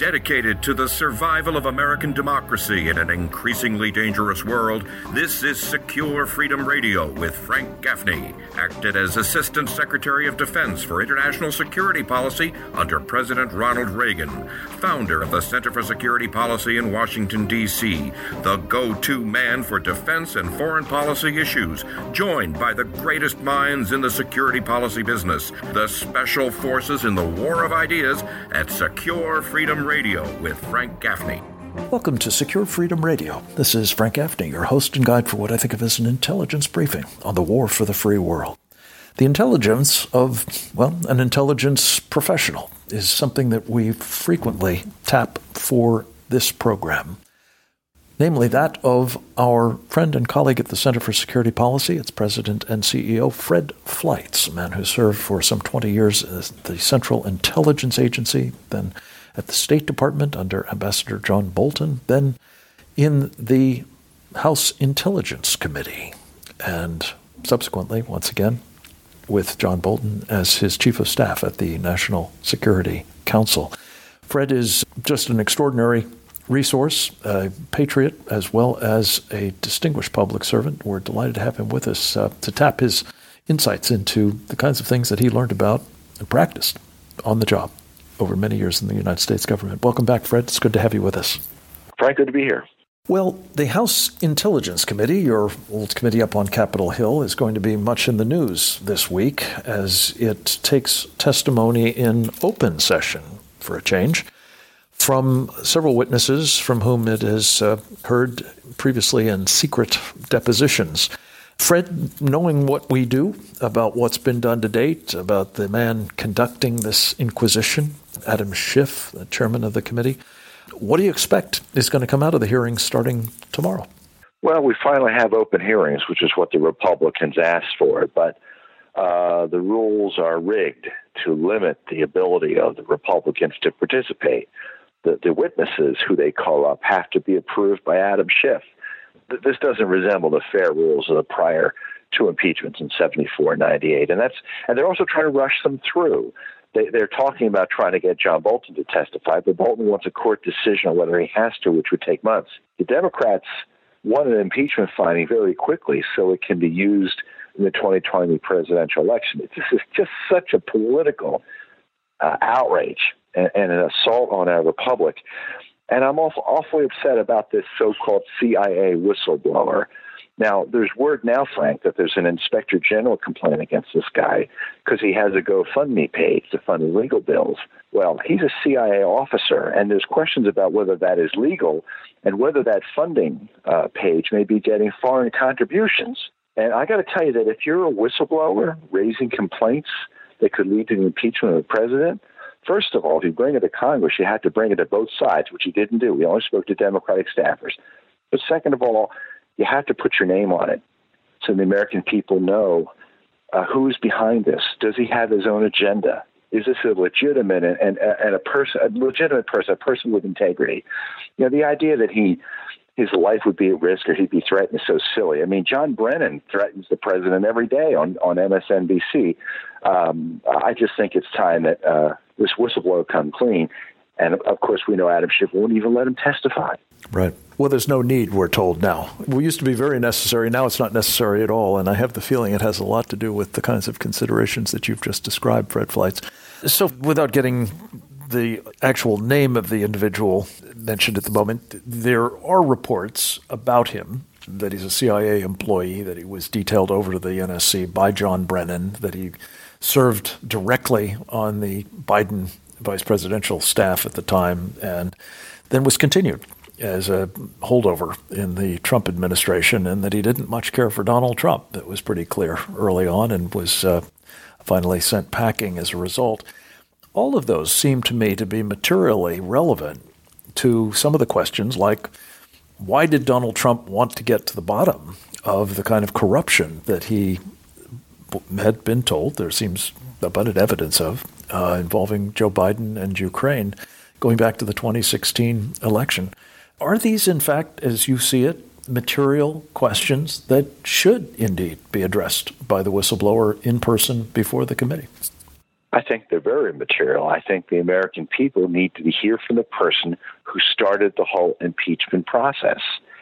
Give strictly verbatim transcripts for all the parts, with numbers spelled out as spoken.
Dedicated to the survival of American democracy in an increasingly dangerous world, this is Secure Freedom Radio with Frank Gaffney, acted as Assistant Secretary of Defense for International Security Policy under President Ronald Reagan, founder of the Center for Security Policy in Washington, D C, the go-to man for defense and foreign policy issues, joined by the greatest minds in the security policy business, the Special Forces in the War of Ideas at Secure Freedom Radio. Radio with Frank Gaffney. Welcome to Secure Freedom Radio. This is Frank Gaffney, your host and guide for what I think of as an intelligence briefing on the war for the free world. The intelligence of, well, an intelligence professional is something that we frequently tap for this program, namely that of our friend and colleague at the Center for Security Policy, its president and C E O, Fred Fleitz, a man who served for some twenty years as the Central Intelligence Agency, then at the State Department under Ambassador John Bolton, then in the House Intelligence Committee, and subsequently, once again, with John Bolton as his chief of staff at the National Security Council. Fred is just an extraordinary resource, a patriot, as well as a distinguished public servant. We're delighted to have him with us uh, to tap his insights into the kinds of things that he learned about and practiced on the job over many years in the United States government. Welcome back, Fred. It's good to have you with us. Frank, good to be here. Well, the House Intelligence Committee, your old committee up on Capitol Hill, is going to be much in the news this week as it takes testimony in open session, for a change, from several witnesses from whom it has uh, heard previously in secret depositions. Fred, knowing what we do about what's been done to date, about the man conducting this inquisition, Adam Schiff, the chairman of the committee, what do you expect is going to come out of the hearings starting tomorrow? Well, we finally have open hearings, which is what the Republicans asked for, but uh, the rules are rigged to limit the ability of the Republicans to participate. The, the witnesses who they call up have to be approved by Adam Schiff. This doesn't resemble the fair rules of the prior two impeachments in seventy-four and ninety-eight. And that's and they're also trying to rush them through. They, they're talking about trying to get John Bolton to testify, but Bolton wants a court decision on whether he has to, which would take months. The Democrats want an impeachment finding very quickly so it can be used in the twenty twenty presidential election. This is just such a political uh, outrage and, and an assault on our republic. And I'm awful, awfully upset about this so-called C I A whistleblower. Now, there's word now, Frank, that there's an inspector general complaint against this guy because he has a GoFundMe page to fund legal bills. Well, he's a C I A officer, and there's questions about whether that is legal and whether that funding uh, page may be getting foreign contributions. And I got to tell you that if you're a whistleblower raising complaints that could lead to the impeachment of the president, first of all, if you bring it to Congress, you have to bring it to both sides, which you didn't do. We only spoke to Democratic staffers. But second of all, you have to put your name on it so the American people know uh, who's behind this. Does he have his own agenda? Is this a legitimate and, and, and a person, a legitimate person, a person with integrity? You know, the idea that he his life would be at risk or he'd be threatened is so silly. I mean, John Brennan threatens the president every day on, on M S N B C. Um, I just think it's time that uh, this whistleblower come clean. And, of course, we know Adam Schiff won't even let him testify. Right. Well, there's no need, we're told now. We used to be very necessary. Now it's not necessary at all. And I have the feeling it has a lot to do with the kinds of considerations that you've just described, Fred Fleitz. So without getting the actual name of the individual mentioned at the moment, there are reports about him that he's a C I A employee, that he was detailed over to the N S C by John Brennan, that he served directly on the Biden vice presidential staff at the time, and then was continued as a holdover in the Trump administration, and that he didn't much care for Donald Trump. That was pretty clear early on, and was uh, finally sent packing as a result. All of those seem to me to be materially relevant to some of the questions like, why did Donald Trump want to get to the bottom of the kind of corruption that he had been told there seems abundant evidence of uh, involving Joe Biden and Ukraine going back to the twenty sixteen election? Are these, in fact, as you see it, material questions that should indeed be addressed by the whistleblower in person before the committee? I think they're very material. I think the American people need to hear from the person who started the whole impeachment process.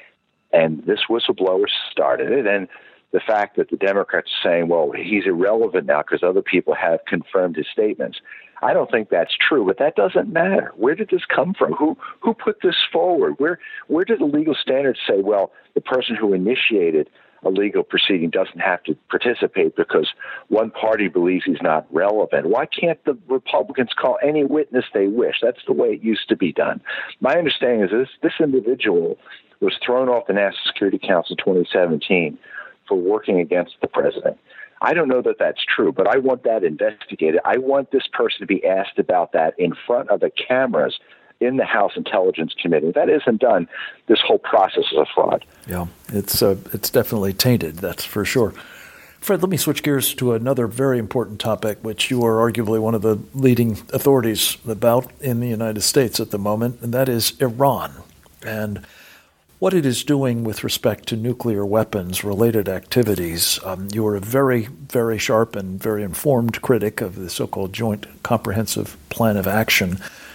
And this whistleblower started it. And the fact that the Democrats are saying, well, he's irrelevant now because other people have confirmed his statements, I don't think that's true, but that doesn't matter. Where did this come from? Who who put this forward? Where where did the legal standards say, well, the person who initiated a legal proceeding doesn't have to participate because one party believes he's not relevant? Why can't the Republicans call any witness they wish? That's the way it used to be done. My understanding is this, this individual was thrown off the National Security Council in twenty seventeen for working against the president. I don't know that that's true, but I want that investigated. I want this person to be asked about that in front of the cameras in the House Intelligence Committee. If that isn't done, this whole process is a fraud. Yeah, it's uh, it's definitely tainted, that's for sure. Fred, let me switch gears to another very important topic, which you are arguably one of the leading authorities about in the United States at the moment, and that is Iran and what it is doing with respect to nuclear weapons-related activities. Um, you are a very, very sharp and very informed critic of the so-called Joint Comprehensive Plan of Action.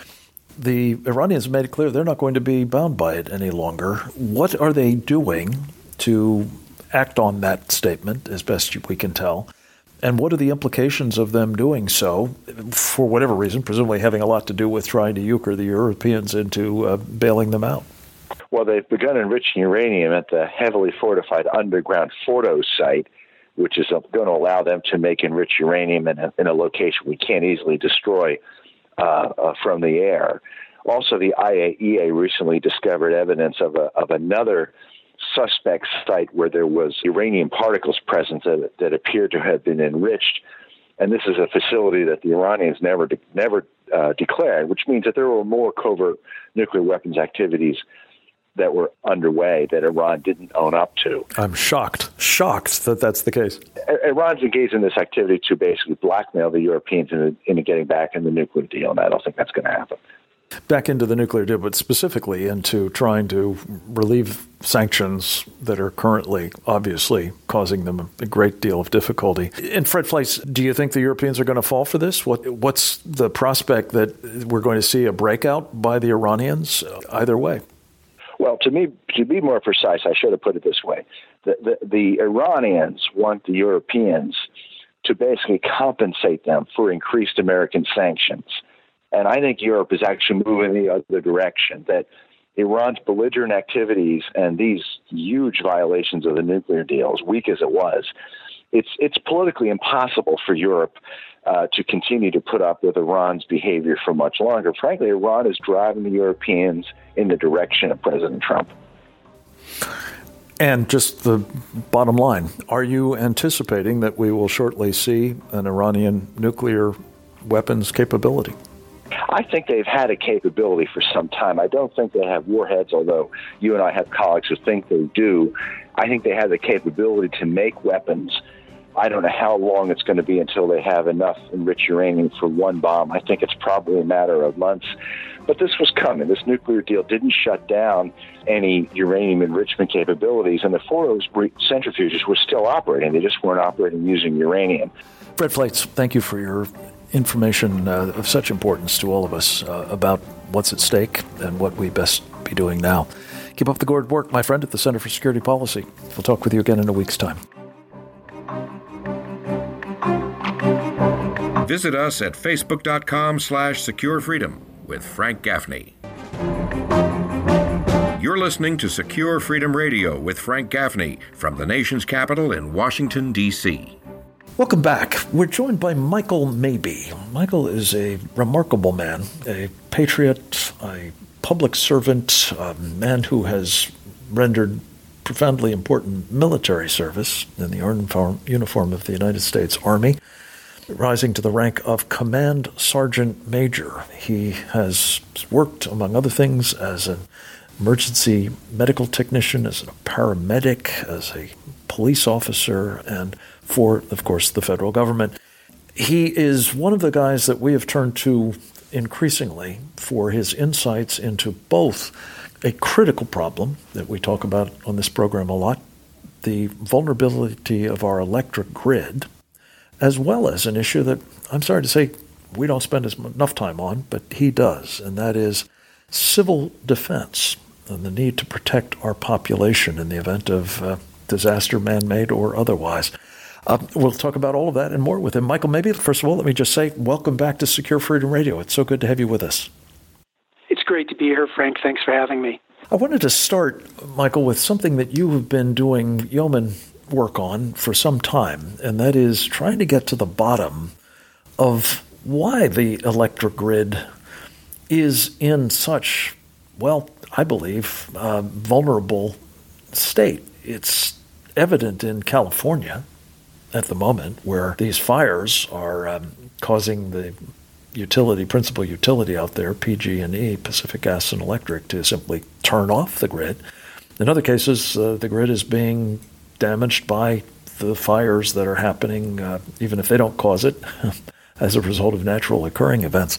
The Iranians made it clear they're not going to be bound by it any longer. What are they doing to act on that statement, as best we can tell? And what are the implications of them doing so, for whatever reason, presumably having a lot to do with trying to euchre the Europeans into uh, bailing them out? Well, they've begun enriching uranium at the heavily fortified underground Fordo site, which is going to allow them to make enriched uranium in a, in a location we can't easily destroy uh, uh, from the air. Also, the I A E A recently discovered evidence of a, of another suspect site where there was uranium particles present that, that appeared to have been enriched. And this is a facility that the Iranians never de- never uh, declared, which means that there were more covert nuclear weapons activities that were underway that Iran didn't own up to. I'm shocked, shocked that that's the case. Iran's engaged in this activity to basically blackmail the Europeans into, into getting back in the nuclear deal, and I don't think that's going to happen. Back into the nuclear deal, but specifically into trying to relieve sanctions that are currently obviously causing them a great deal of difficulty. And Fred Fleitz, do you think the Europeans are going to fall for this? What What's the prospect that we're going to see a breakout by the Iranians either way? Well, to me, to be more precise, I should have put it this way. The, the, the Iranians want the Europeans to basically compensate them for increased American sanctions. And I think Europe is actually moving the other direction, that Iran's belligerent activities and these huge violations of the nuclear deal, as weak as it was, it's it's politically impossible for Europe uh, to continue to put up with Iran's behavior for much longer. Frankly, Iran is driving the Europeans in the direction of President Trump. And just the bottom line, are you anticipating that we will shortly see an Iranian nuclear weapons capability? I think they've had a capability for some time. I don't think they have warheads, although you and I have colleagues who think they do. I think they have the capability to make weapons. I don't know how long it's going to be until they have enough enriched uranium for one bomb. I think it's probably a matter of months. But this was coming. This nuclear deal didn't shut down any uranium enrichment capabilities, and the Fordo centrifuges were still operating. They just weren't operating using uranium. Fred Fleitz, thank you for your information uh, of such importance to all of us uh, about what's at stake and what we best be doing now. Keep up the good work, my friend, at the Center for Security Policy. We'll talk with you again in a week's time. Visit us at facebook.com slash Secure Freedom with Frank Gaffney. You're listening to Secure Freedom Radio with Frank Gaffney from the nation's capital in Washington, D C Welcome back. We're joined by Michael Mabee. Michael is a remarkable man, a patriot, a public servant, a man who has rendered profoundly important military service in the uniform of the United States Army, rising to the rank of Command Sergeant Major. He has worked, among other things, as an emergency medical technician, as a paramedic, as a police officer, and for, of course, the federal government. He is one of the guys that we have turned to increasingly for his insights into both a critical problem that we talk about on this program a lot, the vulnerability of our electric grid, as well as an issue that, I'm sorry to say, we don't spend as enough time on, but he does, and that is civil defense and the need to protect our population in the event of uh, disaster, man-made or otherwise. Uh, we'll talk about all of that and more with him. Michael, maybe first of all, let me just say welcome back to Secure Freedom Radio. It's so good to have you with us. It's great to be here, Frank. Thanks for having me. I wanted to start, Michael, with something that you have been doing yeoman work on for some time, and that is trying to get to the bottom of why the electric grid is in such, well, I believe, uh, vulnerable state. It's evident in California at the moment, where these fires are um, causing the utility, principal utility out there, P G and E, Pacific Gas and Electric, to simply turn off the grid. In other cases, uh, the grid is being damaged by the fires that are happening, uh, even if they don't cause it, as a result of natural occurring events.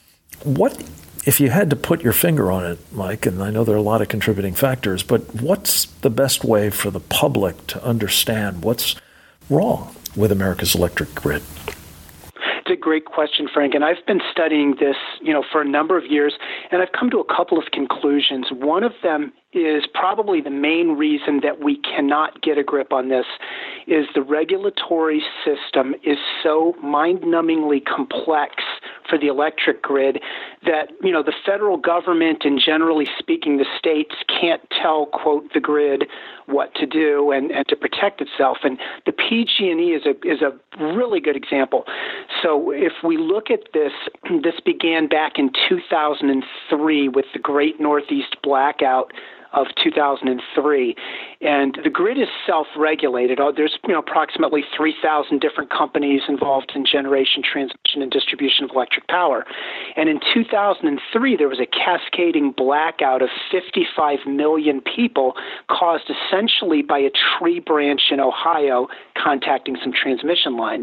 What, if you had to put your finger on it, Mike, and I know there are a lot of contributing factors, but what's the best way for the public to understand what's wrong with America's electric grid? It's a great question, Frank, and I've been studying this, you know, for a number of years, and I've come to a couple of conclusions. One of them is probably the main reason that we cannot get a grip on this is the regulatory system is so mind-numbingly complex for the electric grid that, you know, the federal government and generally speaking the states can't tell, quote, the grid what to do and, and to protect itself. And the P G and E is a is a really good example. So if we look at this, this began back in two thousand three with the Great Northeast Blackout of two thousand three, and the grid is self-regulated. There's you know approximately three thousand different companies involved in generation, transmission, and distribution of electric power. And in two thousand three, there was a cascading blackout of fifty-five million people caused essentially by a tree branch in Ohio contacting some transmission lines.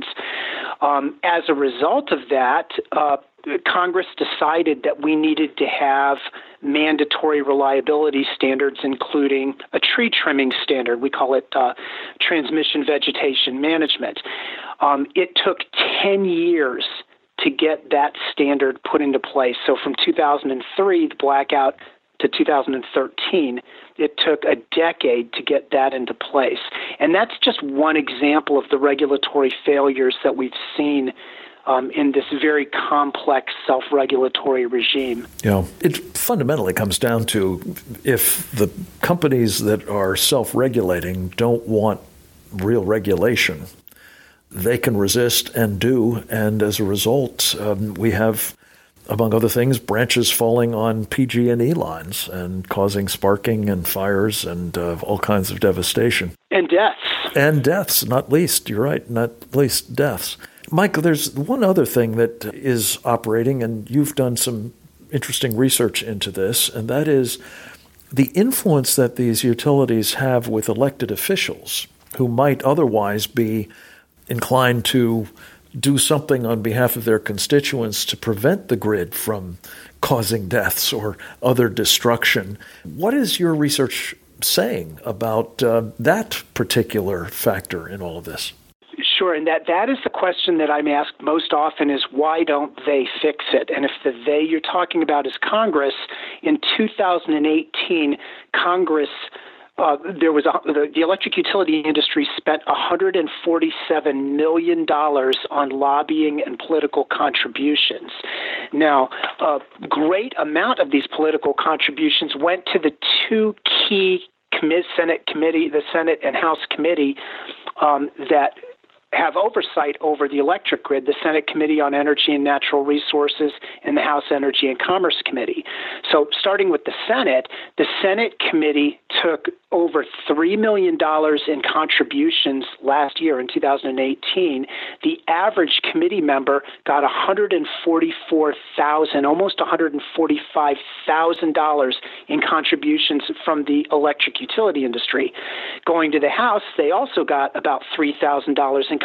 Um, as a result of that, uh, Congress decided that we needed to have mandatory reliability standards, including a tree trimming standard. We call it uh, transmission vegetation management. Um, it took ten years to get that standard put into place. So from two thousand three, the blackout, to two thousand thirteen, it took a decade to get that into place. And that's just one example of the regulatory failures that we've seen Um, in this very complex self-regulatory regime. You know, it fundamentally comes down to if the companies that are self-regulating don't want real regulation, they can resist and do, and as a result, um, we have, among other things, branches falling on P G and E lines and causing sparking and fires and uh, all kinds of devastation. And deaths. And deaths, not least. You're right, not least deaths. Michael, there's one other thing that is operating, and you've done some interesting research into this, and that is the influence that these utilities have with elected officials who might otherwise be inclined to do something on behalf of their constituents to prevent the grid from causing deaths or other destruction. What is your research saying about uh, that particular factor in all of this? Sure, and that, that is the question that I'm asked most often is why don't they fix it? And if the they you're talking about is Congress, in two thousand eighteen, Congress, uh, there was a, the, the electric utility industry spent one hundred forty-seven million dollars on lobbying and political contributions. Now, a great amount of these political contributions went to the two key commi- Senate committee, the Senate and House committee um, that have oversight over the electric grid, the Senate Committee on Energy and Natural Resources and the House Energy and Commerce Committee. So starting with the Senate, the Senate Committee took over three million dollars in contributions last year in two thousand eighteen. The average committee member got one hundred forty-four thousand dollars, almost one hundred forty-five thousand dollars in contributions from the electric utility industry. Going to the House, they also got about three thousand dollars in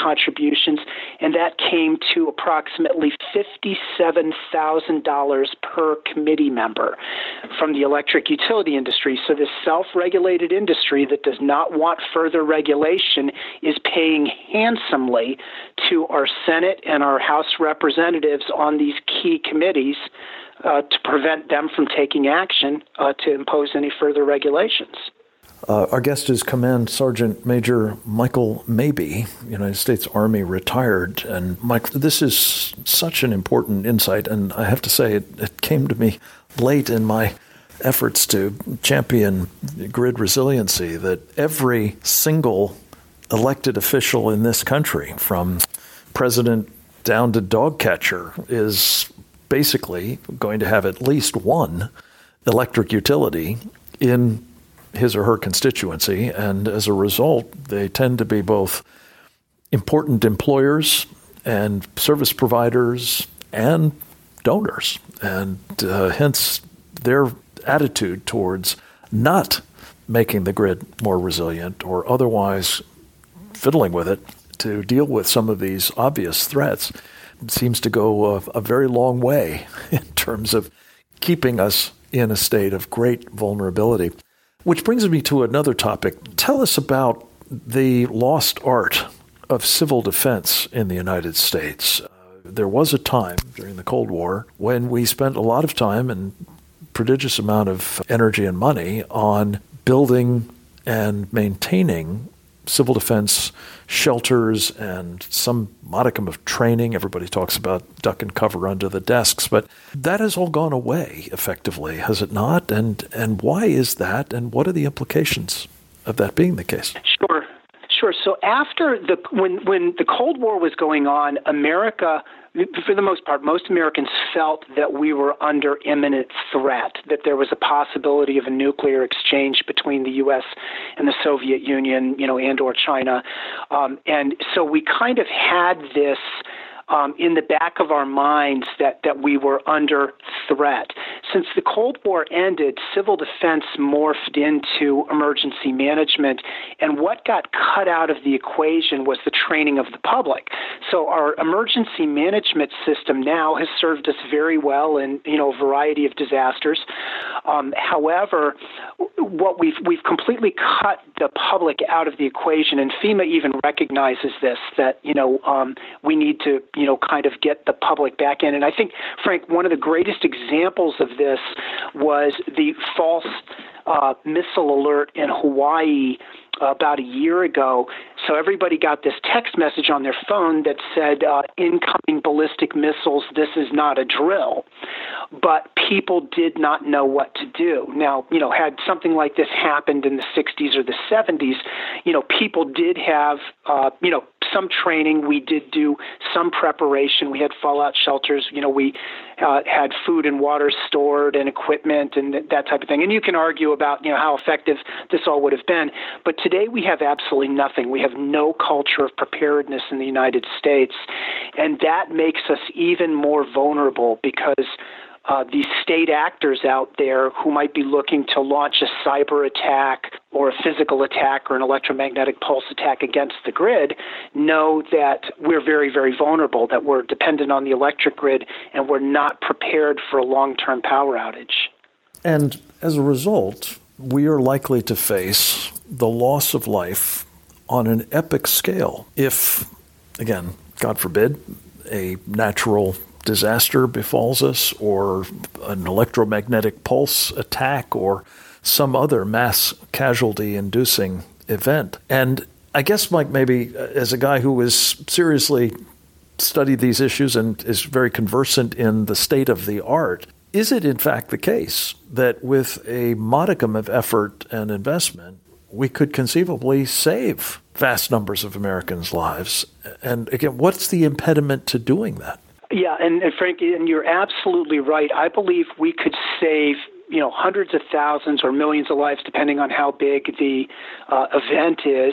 contributions, and that came to approximately fifty-seven thousand dollars per committee member from the electric utility industry. So this self-regulated industry that does not want further regulation is paying handsomely to our Senate and our House representatives on these key committees uh, to prevent them from taking action uh, to impose any further regulations. Uh, our guest is Command Sergeant Major Michael Mabee, United States Army retired. And Mike, this is such an important insight, and I have to say it, it came to me late in my efforts to champion grid resiliency that every single elected official in this country, from president down to dog catcher, is basically going to have at least one electric utility in his or her constituency, and as a result, they tend to be both important employers and service providers and donors, and uh, hence their attitude towards not making the grid more resilient or otherwise fiddling with it to deal with some of these obvious threats seems to go a, a very long way in terms of keeping us in a state of great vulnerability. Which brings me to another topic. Tell us about the lost art of civil defense in the United States. Uh, there was a time during the Cold War when we spent a lot of time and prodigious amount of energy and money on building and maintaining civil defense shelters and some modicum of training. Everybody talks about duck and cover under the desks, but that has all gone away effectively, has it not? And and why is that? And what are the implications of that being the case? Sure. Sure. So after the when when the Cold War was going on, America, for the most part, most Americans felt that we were under imminent threat, that there was a possibility of a nuclear exchange between the U S and the Soviet Union, you know, and or China. Um, and so we kind of had this Um, in the back of our minds that, that we were under threat. Since the Cold War ended, civil defense morphed into emergency management, and what got cut out of the equation was the training of the public. So our emergency management system now has served us very well in, you know, a variety of disasters. Um, however, what we've we've completely cut the public out of the equation, and FEMA even recognizes this, that, you know, um, we need to, you know, kind of get the public back in. And I think, Frank, one of the greatest examples of this was the false uh, missile alert in Hawaii uh, about a year ago. So everybody got this text message on their phone that said, uh, incoming ballistic missiles, this is not a drill. But people did not know what to do. Now, you know, had something like this happened in the sixties or the seventies, you know, people did have, uh, you know, some training. We did do some preparation. We had fallout shelters. You know, we uh, had food and water stored and equipment and that type of thing. And you can argue about, you know, how effective this all would have been. But today we have absolutely nothing. We have no culture of preparedness in the United States. And that makes us even more vulnerable because Uh, these state actors out there who might be looking to launch a cyber attack or a physical attack or an electromagnetic pulse attack against the grid know that we're very, very vulnerable, that we're dependent on the electric grid, and we're not prepared for a long-term power outage. And as a result, we are likely to face the loss of life on an epic scale if, again, God forbid, a natural disaster befalls us, or an electromagnetic pulse attack, or some other mass casualty-inducing event. And I guess, Mike, maybe as a guy who has seriously studied these issues and is very conversant in the state of the art, is it in fact the case that with a modicum of effort and investment, we could conceivably save vast numbers of Americans' lives? And again, what's the impediment to doing that? Yeah, and, and Frank, and you're absolutely right. I believe we could save, you know, hundreds of thousands or millions of lives, depending on how big the uh, event is,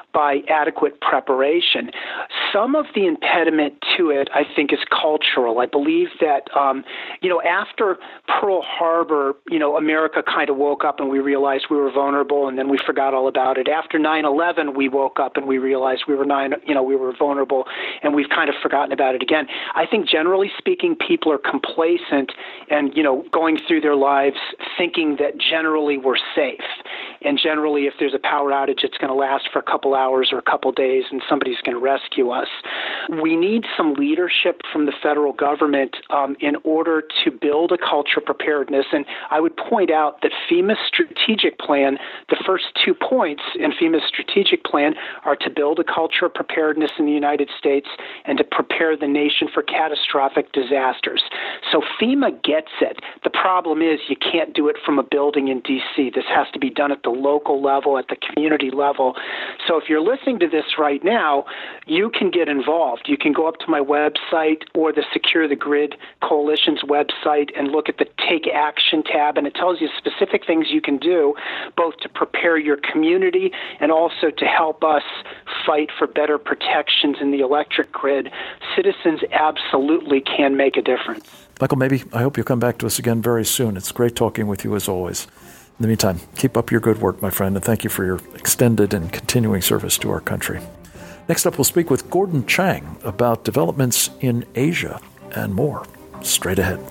by adequate preparation. Some of the impediment to it, I think, is cultural. I believe that, um, you know, after Pearl Harbor, you know, America kind of woke up and we realized we were vulnerable, and then we forgot all about it. After nine eleven, we woke up and we realized we were nine, you know, we were vulnerable, and we've kind of forgotten about it again. I think, generally speaking, people are complacent and, you know, going through their lives thinking that generally we're safe. And generally, if there's a power outage, it's going to last for a couple hours or a couple days, and somebody's going to rescue us. We need some leadership from the federal government um, in order to build a culture of preparedness. And I would point out that FEMA's strategic plan, the first two points in FEMA's strategic plan are to build a culture of preparedness in the United States and to prepare the nation for catastrophic disasters. So FEMA gets it. The problem is you can't do it from a building in D C. This has to be done at the local level, at the community level. So if you're listening to this right now, you can get involved. You can go up to my website or the Secure the Grid Coalition's website and look at the Take Action tab, and it tells you specific things you can do, both to prepare your community and also to help us fight for better protections in the electric grid. Citizens absolutely can make a difference. Michael Mabee, I hope you'll come back to us again very soon. It's great talking with you as always. In the meantime, keep up your good work, my friend, and thank you for your extended and continuing service to our country. Next up, we'll speak with Gordon Chang about developments in Asia and more. Straight ahead.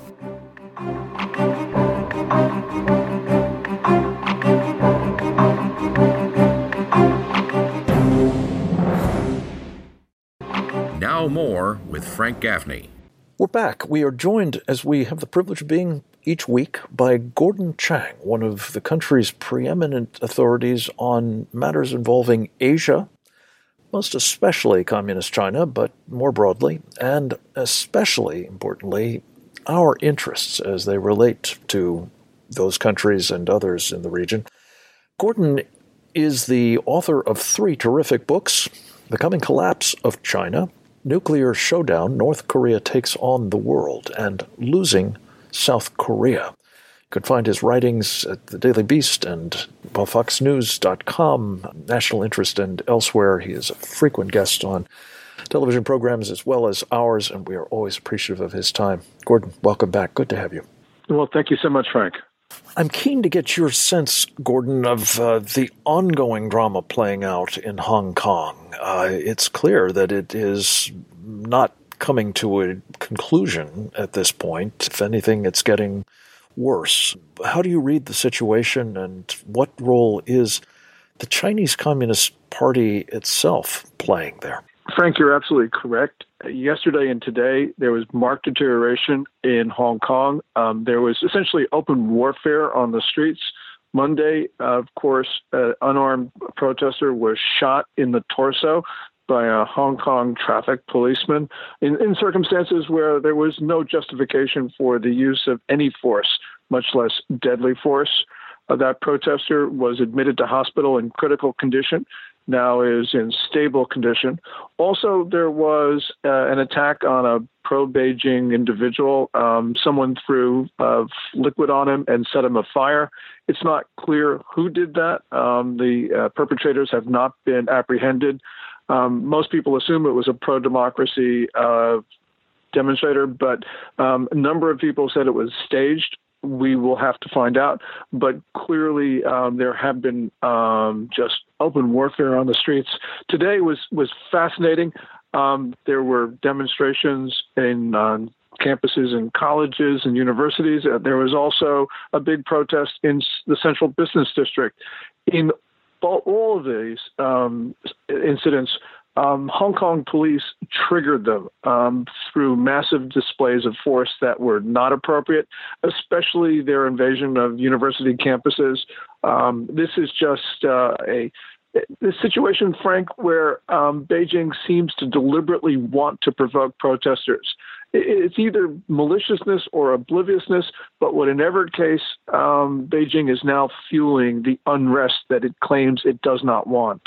Now more with Frank Gaffney. We're back. We are joined, as we have the privilege of being each week, by Gordon Chang, one of the country's preeminent authorities on matters involving Asia, most especially Communist China, but more broadly, and especially importantly, our interests as they relate to those countries and others in the region. Gordon is the author of three terrific books: The Coming Collapse of China, Nuclear Showdown, North Korea Takes on the World, and Losing South Korea. You can find his writings at the Daily Beast and well, fox news dot com, National Interest, and elsewhere. He is a frequent guest on television programs as well as ours, and we are always appreciative of his time. Gordon, welcome back. Good to have you. Well, thank you so much, Frank. I'm keen to get your sense, Gordon, of uh, the ongoing drama playing out in Hong Kong. Uh, it's clear that it is not coming to a conclusion at this point. If anything, it's getting worse. How do you read the situation, and what role is the Chinese Communist Party itself playing there? Frank, you're absolutely correct. Yesterday and today, there was marked deterioration in Hong Kong. Um, there was essentially open warfare on the streets. Monday, uh, of course, an unarmed protester was shot in the torso by a Hong Kong traffic policeman in, in circumstances where there was no justification for the use of any force, much less deadly force. Uh, that protester was admitted to hospital in critical condition, now is in stable condition. Also, there was uh, an attack on a pro-Beijing individual. Um, someone threw uh, liquid on him and set him afire. It's not clear who did that. Um, the uh, perpetrators have not been apprehended. Um, most people assume it was a pro-democracy uh, demonstrator, but um, a number of people said it was staged. We will have to find out. But clearly, um, there have been um, just open warfare on the streets. Today was, was fascinating. Um, there were demonstrations in uh, campuses and colleges and universities. Uh, there was also a big protest in the Central Business District. In all, all of these um, incidents, Um, Hong Kong police triggered them um, through massive displays of force that were not appropriate, especially their invasion of university campuses. Um, this is just uh, a this situation, Frank, where um, Beijing seems to deliberately want to provoke protesters. It's either maliciousness or obliviousness, but whatever case, um, Beijing is now fueling the unrest that it claims it does not want.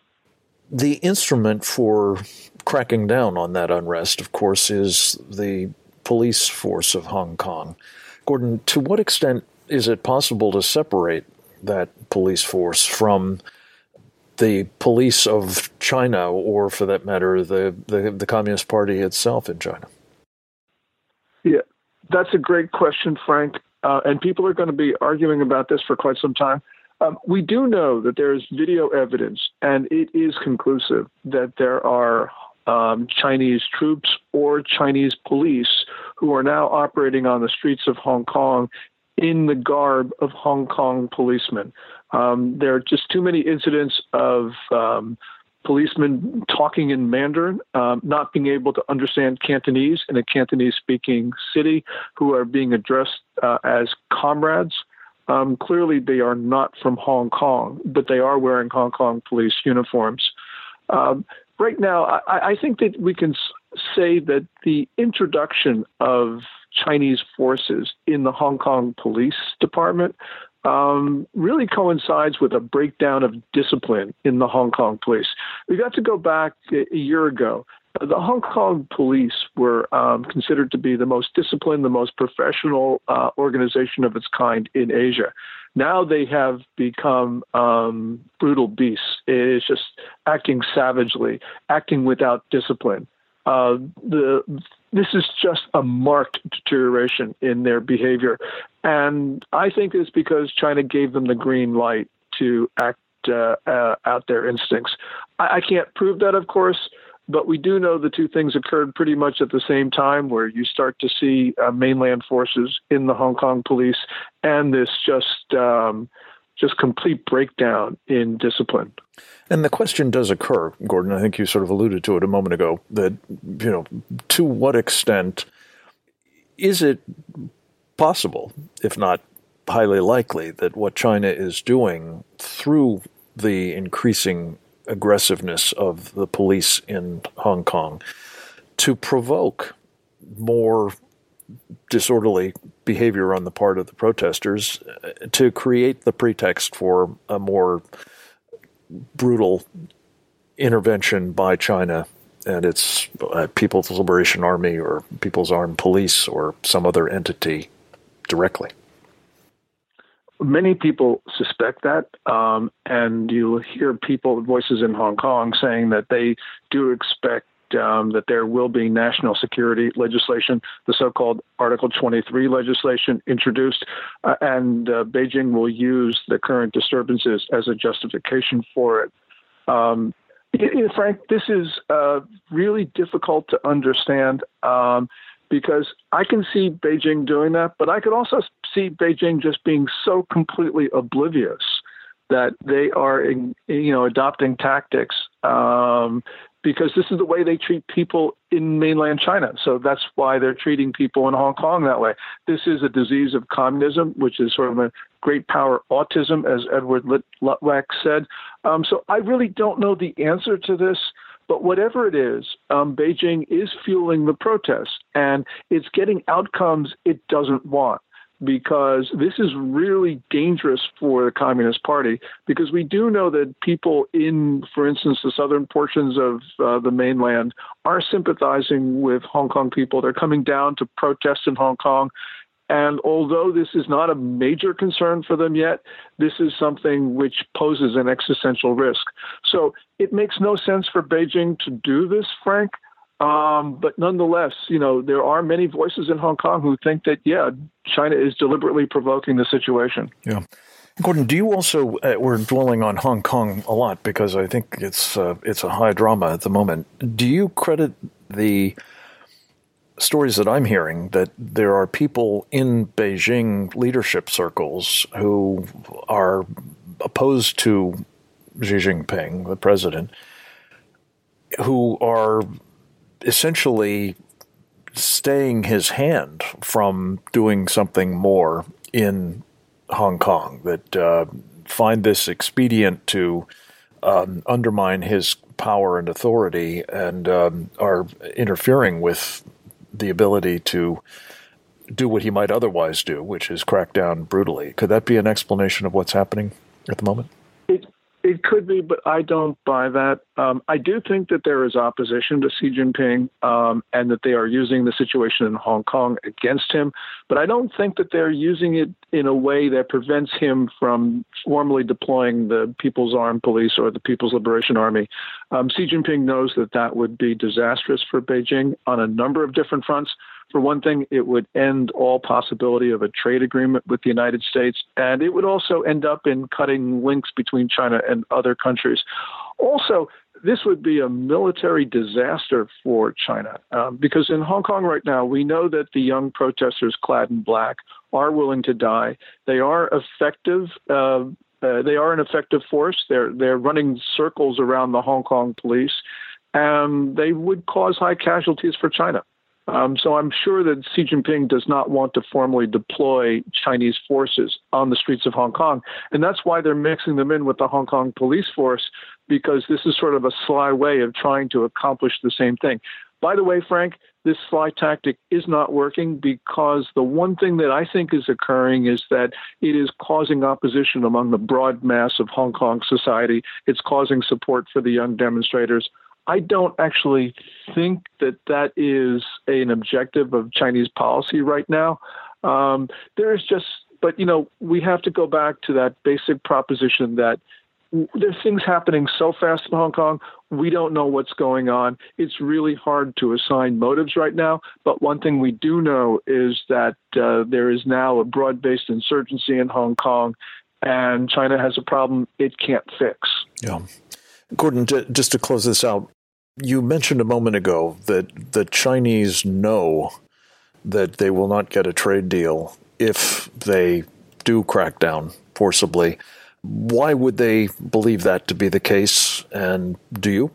The instrument for cracking down on that unrest, of course, is the police force of Hong Kong. Gordon, to what extent is it possible to separate that police force from the police of China, or for that matter, the, the, the Communist Party itself in China? Yeah, that's a great question, Frank. Uh, and people are going to be arguing about this for quite some time. Um, we do know that there is video evidence, and it is conclusive that there are um, Chinese troops or Chinese police who are now operating on the streets of Hong Kong in the garb of Hong Kong policemen. Um, there are just too many incidents of um, policemen talking in Mandarin, um, not being able to understand Cantonese in a Cantonese-speaking city, who are being addressed uh, as comrades. Um, clearly, they are not from Hong Kong, but they are wearing Hong Kong police uniforms. Um, right now, I, I think that we can say that the introduction of Chinese forces in the Hong Kong Police Department um, really coincides with a breakdown of discipline in the Hong Kong police. We got to go back a year ago. The Hong Kong police were um, considered to be the most disciplined, the most professional uh, organization of its kind in Asia. Now they have become um, brutal beasts. It is just acting savagely, acting without discipline. Uh, the This is just a marked deterioration in their behavior. And I think it's because China gave them the green light to act uh, uh, out their instincts. I, I can't prove that, of course, but we do know the two things occurred pretty much at the same time, where you start to see uh, mainland forces in the Hong Kong police and this just um, just complete breakdown in discipline. And the question does occur, Gordon, I think you sort of alluded to it a moment ago, that, you know, to what extent is it possible, if not highly likely, that what China is doing through the increasing aggressiveness of the police in Hong Kong to provoke more disorderly behavior on the part of the protesters, to create the pretext for a more brutal intervention by China and its uh, People's Liberation Army or People's Armed Police or some other entity directly? Many people suspect that, um, and you'll hear people, voices in Hong Kong, saying that they do expect um, that there will be national security legislation, the so-called Article twenty-three legislation introduced, uh, and uh, Beijing will use the current disturbances as a justification for it. Um, you know, Frank, this is uh, really difficult to understand um, because I can see Beijing doing that, but I could also see Beijing just being so completely oblivious that they are, you know, adopting tactics um, because this is the way they treat people in mainland China. So that's why they're treating people in Hong Kong that way. This is a disease of communism, which is sort of a great power autism, as Edward Luttwak said. Um, so I really don't know the answer to this. But whatever it is, um, Beijing is fueling the protests, and it's getting outcomes it doesn't want, because this is really dangerous for the Communist Party, because we do know that people in, for instance, the southern portions of uh, the mainland are sympathizing with Hong Kong people. They're coming down to protest in Hong Kong. And although this is not a major concern for them yet, this is something which poses an existential risk. So it makes no sense for Beijing to do this, Frank. Um, but nonetheless, you know, there are many voices in Hong Kong who think that, yeah, China is deliberately provoking the situation. Yeah. Gordon, do you also, uh, we're dwelling on Hong Kong a lot because I think it's uh, it's a high drama at the moment. Do you credit the stories that I'm hearing that there are people in Beijing leadership circles who are opposed to Xi Jinping, the president, who are essentially staying his hand from doing something more in Hong Kong, that uh, find this expedient to um, undermine his power and authority and um, are interfering with the ability to do what he might otherwise do, which is crack down brutally? Could that be an explanation of what's happening at the moment? It it could be, but I don't buy that. Um, I do think that there is opposition to Xi Jinping um, and that they are using the situation in Hong Kong against him. But I don't think that they're using it in a way that prevents him from formally deploying the People's Armed Police or the People's Liberation Army. Um, Xi Jinping knows that that would be disastrous for Beijing on a number of different fronts. For one thing, it would end all possibility of a trade agreement with the United States, and it would also end up in cutting links between China and other countries. Also, this would be a military disaster for China, um, because in Hong Kong right now, we know that the young protesters clad in black are willing to die. They are effective. Uh, uh, they are an effective force. They're they're running circles around the Hong Kong police, and they would cause high casualties for China. Um, so I'm sure that Xi Jinping does not want to formally deploy Chinese forces on the streets of Hong Kong. And that's why they're mixing them in with the Hong Kong police force, because this is sort of a sly way of trying to accomplish the same thing. By the way, Frank, this sly tactic is not working, because the one thing that I think is occurring is that it is causing opposition among the broad mass of Hong Kong society. It's causing support for the young demonstrators. I don't actually think that that is an objective of Chinese policy right now. Um, there is just, but, you know, we have to go back to that basic proposition that there's things happening so fast in Hong Kong, we don't know what's going on. It's really hard to assign motives right now. But one thing we do know is that uh, there is now a broad-based insurgency in Hong Kong, and China has a problem it can't fix. Yeah. Gordon, just to close this out, you mentioned a moment ago that the Chinese know that they will not get a trade deal if they do crack down forcibly. Why would they believe that to be the case, and do you?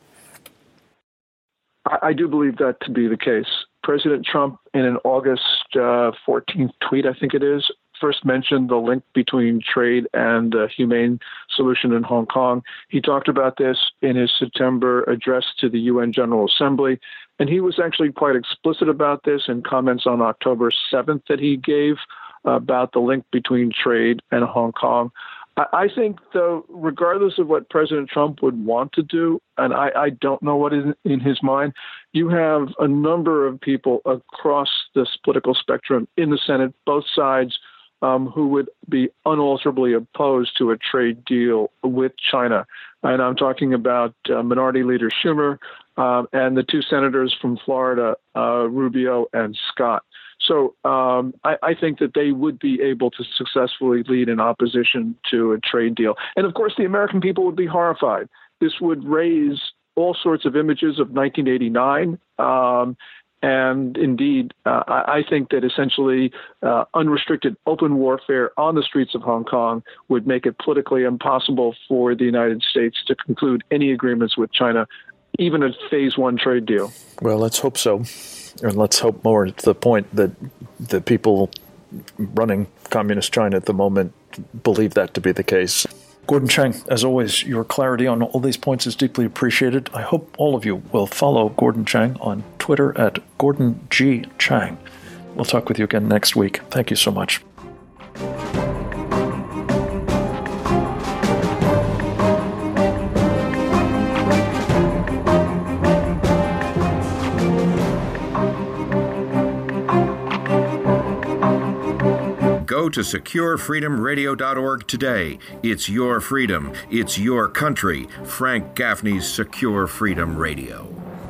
I, I do believe that to be the case. President Trump, in an August uh, fourteenth tweet, I think it is, first mentioned the link between trade and a humane solution in Hong Kong. He talked about this in his September address to the U N General Assembly, and he was actually quite explicit about this in comments on October seventh that he gave about the link between trade and Hong Kong. I think, though, regardless of what President Trump would want to do, and I, I don't know what is in his mind, you have a number of people across this political spectrum in the Senate, both sides, Um, who would be unalterably opposed to a trade deal with China. And I'm talking about uh, Minority Leader Schumer um, and the two senators from Florida, uh, Rubio and Scott. So um, I, I think that they would be able to successfully lead in opposition to a trade deal. And of course, the American people would be horrified. This would raise all sorts of images of nineteen eighty-nine. Um, And indeed, uh, I think that essentially uh, unrestricted open warfare on the streets of Hong Kong would make it politically impossible for the United States to conclude any agreements with China, even a phase one trade deal. Well, let's hope so. And let's hope more to the point that the people running communist China at the moment believe that to be the case. Gordon Chang, as always, your clarity on all these points is deeply appreciated. I hope all of you will follow Gordon Chang on Twitter at Gordon G. Chang. We'll talk with you again next week. Thank you so much. Go to secure freedom radio dot org today. It's your freedom. It's your country. Frank Gaffney's Secure Freedom Radio.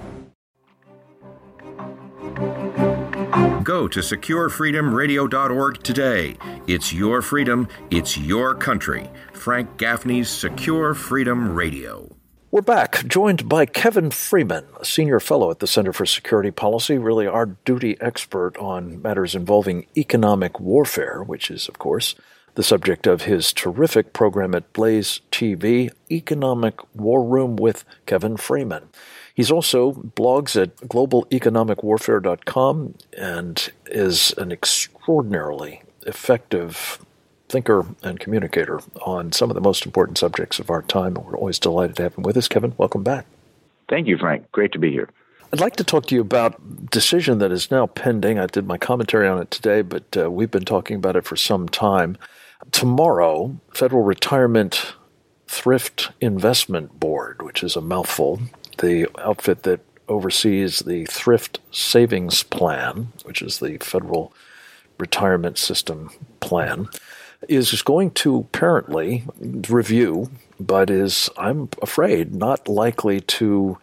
Go to secure freedom radio dot org today. It's your freedom. It's your country. Frank Gaffney's Secure Freedom Radio. We're back, joined by Kevin Freeman, a senior fellow at the Center for Security Policy, really our duty expert on matters involving economic warfare, which is, of course, the subject of his terrific program at Blaze T V, Economic War Room with Kevin Freeman. He's also blogs at global economic warfare dot com and is an extraordinarily effective thinker and communicator on some of the most important subjects of our time. We're always delighted to have him with us. Kevin, welcome back. Thank you, Frank. Great to be here. I'd like to talk to you about a decision that is now pending. I did my commentary on it today, but uh, we've been talking about it for some time. Tomorrow, federal retirement Thrift Investment Board, which is a mouthful, the outfit that oversees the Thrift Savings Plan, which is the federal retirement system plan, is going to apparently review, but is, I'm afraid, not likely to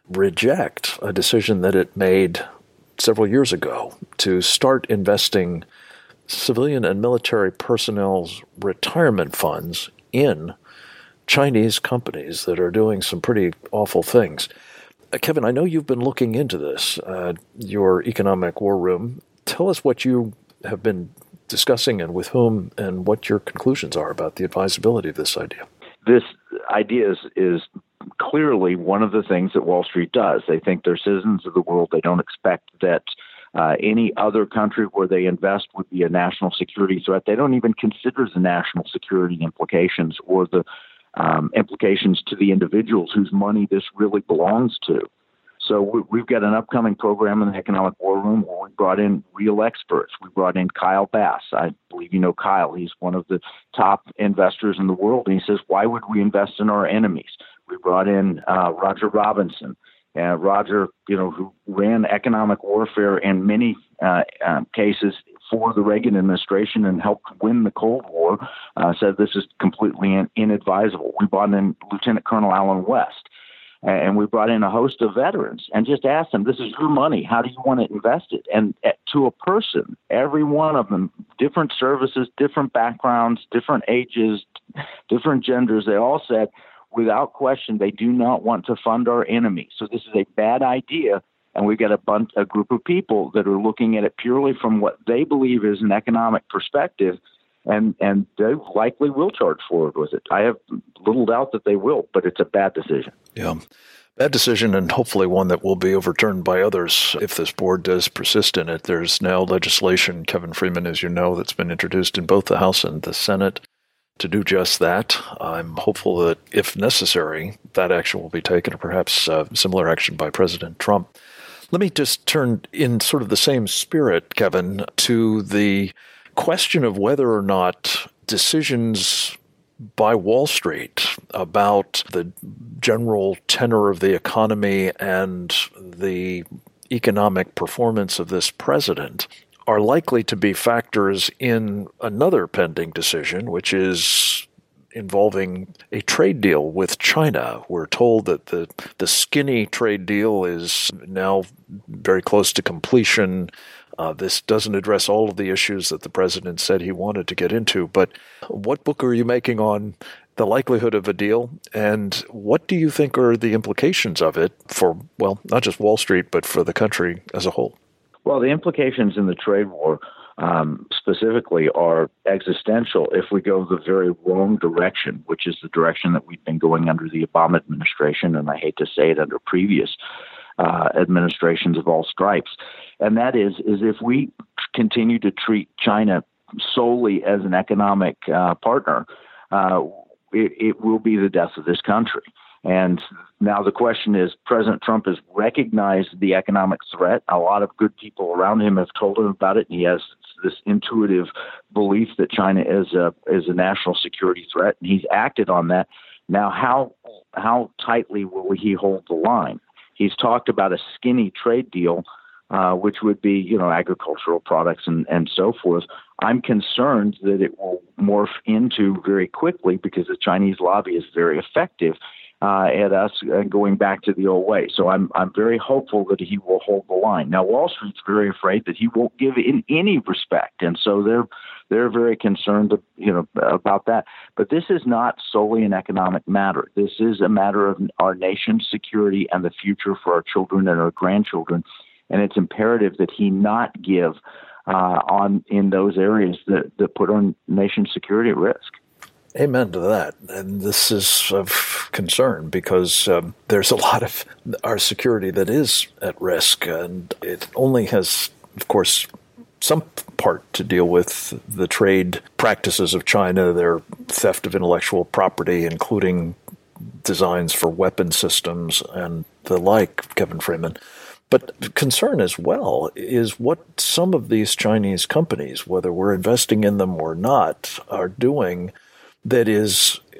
reject a decision that it made several years ago to start investing civilian and military personnel's retirement funds in Chinese companies that are doing some pretty awful things. Uh, Kevin, I know you've been looking into this, uh, your economic war room. Tell us what you have been discussing and with whom and what your conclusions are about the advisability of this idea. This idea is, is clearly one of the things that Wall Street does. They think they're citizens of the world. They don't expect that uh, any other country where they invest would be a national security threat. They don't even consider the national security implications or the um, implications to the individuals whose money this really belongs to. So we, we've got an upcoming program in the Economic War Room where we brought in real experts. We brought in Kyle Bass. I believe you know Kyle. He's one of the top investors in the world. And he says, why would we invest in our enemies? We brought in uh, Roger Robinson. Uh, Roger, you know, who ran economic warfare in many uh, uh, cases for the Reagan administration and helped win the Cold War, uh, said this is completely in- inadvisable. We brought in Lieutenant Colonel Alan West. And we brought in a host of veterans and just asked them, this is your money. How do you want it invested? And to a person, every one of them, different services, different backgrounds, different ages, different genders, they all said, without question, they do not want to fund our enemies. So this is a bad idea. And we've got a bunch, a group of people that are looking at it purely from what they believe is an economic perspective. And and they likely will charge forward with it. I have little doubt that they will, but it's a bad decision. Yeah, bad decision, and hopefully one that will be overturned by others if this board does persist in it. There's now legislation, Kevin Freeman, as you know, that's been introduced in both the House and the Senate to do just that. I'm hopeful that, if necessary, that action will be taken, or perhaps uh, similar action by President Trump. Let me just turn in sort of the same spirit, Kevin, to the question of whether or not decisions by Wall Street about the general tenor of the economy and the economic performance of this president are likely to be factors in another pending decision, which is involving a trade deal with China. We're told that the, the skinny trade deal is now very close to completion. Uh, this doesn't address all of the issues that the president said he wanted to get into, but what book are you making on the likelihood of a deal, and what do you think are the implications of it for, well, not just Wall Street, but for the country as a whole? Well, the implications in the trade war um, specifically are existential if we go the very wrong direction, which is the direction that we've been going under the Obama administration, and I hate to say it, under previous uh, administrations of all stripes. And that is, is if we continue to treat China solely as an economic uh, partner, uh, it, it will be the death of this country. And now the question is, President Trump has recognized the economic threat. A lot of good people around him have told him about it, and he has this intuitive belief that China is a is a national security threat, and he's acted on that. Now, how how tightly will he hold the line? He's talked about a skinny trade deal, uh, which would be, you know, agricultural products and, and so forth. I'm concerned that it will morph into very quickly, because the Chinese lobby is very effective uh, at us uh, going back to the old way. So I'm I'm very hopeful that he will hold the line. Now, Wall Street's very afraid that he won't give in any respect, and so they're they're very concerned, you know, about that. But this is not solely an economic matter. This is a matter of our nation's security and the future for our children and our grandchildren. And it's imperative that he not give uh, on in those areas that, that put our nation's security at risk. Amen to that. And this is of concern because um, there's a lot of our security that is at risk. And it only has, of course, some part to deal with the trade practices of China, their theft of intellectual property, including designs for weapon systems and the like, Kevin Freeman. But concern as well is what some of these Chinese companies, whether we're investing in them or not, are doing that is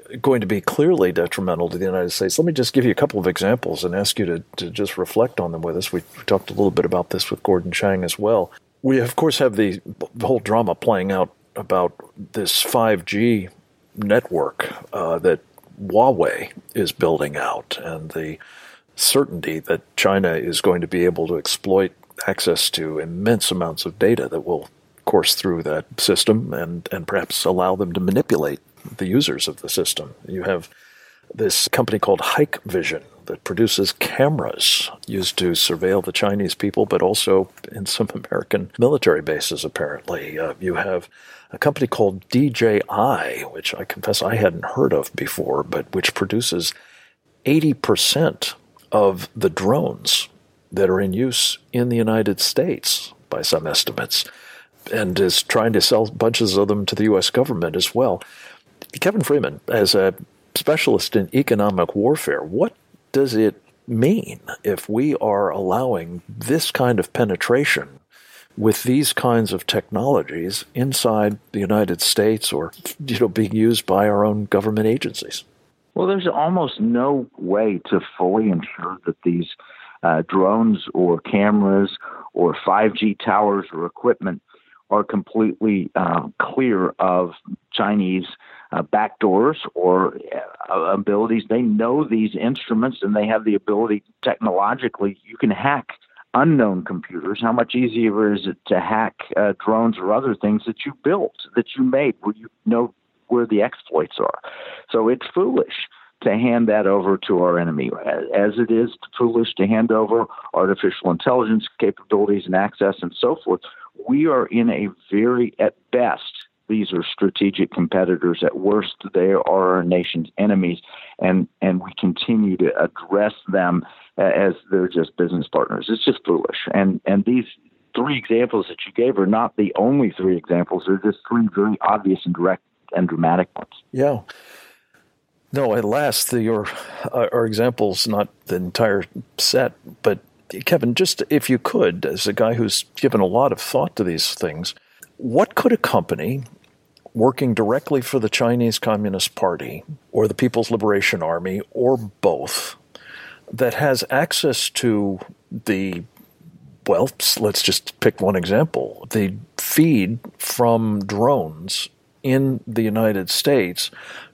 going to be clearly detrimental to the United States. Let me just give you a couple of examples and ask you to, to just reflect on them with us. We talked a little bit about this with Gordon Chang as well. We, of course, have the, the whole drama playing out about this five G network uh, that Huawei is building out, and the certainty that China is going to be able to exploit access to immense amounts of data that will course through that system and, and perhaps allow them to manipulate the users of the system. You have this company called Hikvision that produces cameras used to surveil the Chinese people, but also in some American military bases, apparently. Uh, you have a company called D J I, which I confess I hadn't heard of before, but which produces eighty percent of the drones that are in use in the United States by some estimates, and is trying to sell bunches of them to the U S government as well. Kevin Freeman, as a specialist in economic warfare, what does it mean if we are allowing this kind of penetration with these kinds of technologies inside the United States, or, you know, being used by our own government agencies? Well, there's almost no way to fully ensure that these uh, drones or cameras or five G towers or equipment are completely uh, clear of Chinese uh, backdoors or uh, abilities. They know these instruments, and they have the ability technologically. You can hack unknown computers. How much easier is it to hack uh, drones or other things that you built, that you made, where you know where the exploits are? So it's foolish to hand that over to our enemy, as it is foolish to hand over artificial intelligence capabilities and access and so forth. We are in a very, at best, these are strategic competitors. At worst, they are our nation's enemies, and, and we continue to address them as they're just business partners. It's just foolish. And, and these three examples that you gave are not the only three examples. They're just three very obvious and direct and dramatic ones. Yeah. No, at last, the, your uh, our examples, not the entire set, but Kevin, just if you could, as a guy who's given a lot of thought to these things, what could a company working directly for the Chinese Communist Party or the People's Liberation Army or both that has access to the, well, let's just pick one example, the feed from drones in the United States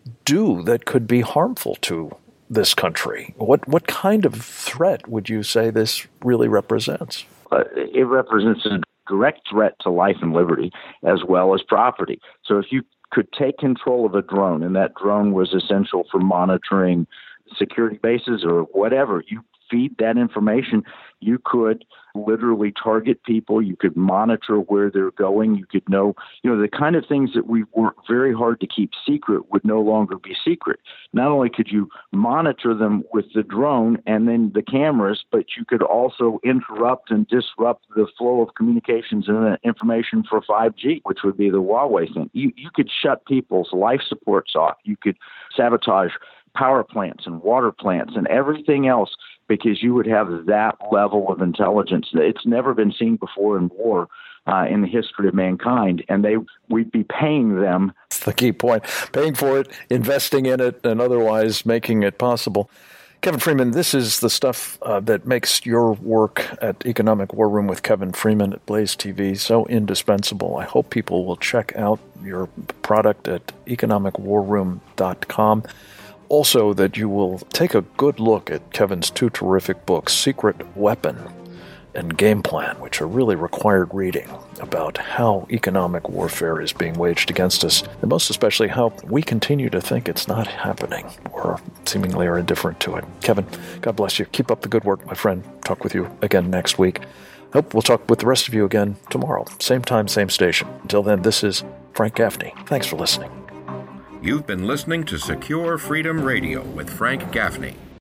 do that could be harmful to this country? What what kind of threat would you say this really represents? Uh, it represents a direct threat to life and liberty as well as property. So if you could take control of a drone, and that drone was essential for monitoring security bases or whatever, you feed that information, you could literally target people. You could monitor where they're going. You could know, you know, the kind of things that we work very hard to keep secret would no longer be secret. Not only could you monitor them with the drone and then the cameras, but you could also interrupt and disrupt the flow of communications and information for five G, which would be the Huawei thing. You, you could shut people's life supports off. You could sabotage power plants and water plants and everything else, because you would have that level of intelligence. It's never been seen before in war uh, in the history of mankind, and they we'd be paying them. That's the key point. Paying for it, investing in it, and otherwise making it possible. Kevin Freeman, this is the stuff uh, that makes your work at Economic War Room with Kevin Freeman at Blaze T V so indispensable. I hope people will check out your product at economic war room dot com. Also, that you will take a good look at Kevin's two terrific books, Secret Weapon and Game Plan, which are really required reading about how economic warfare is being waged against us, and most especially how we continue to think it's not happening or seemingly are indifferent to it. Kevin, God bless you. Keep up the good work, my friend. Talk with you again next week. Hope we'll talk with the rest of you again tomorrow. Same time, same station. Until then, this is Frank Gaffney. Thanks for listening. You've been listening to Secure Freedom Radio with Frank Gaffney.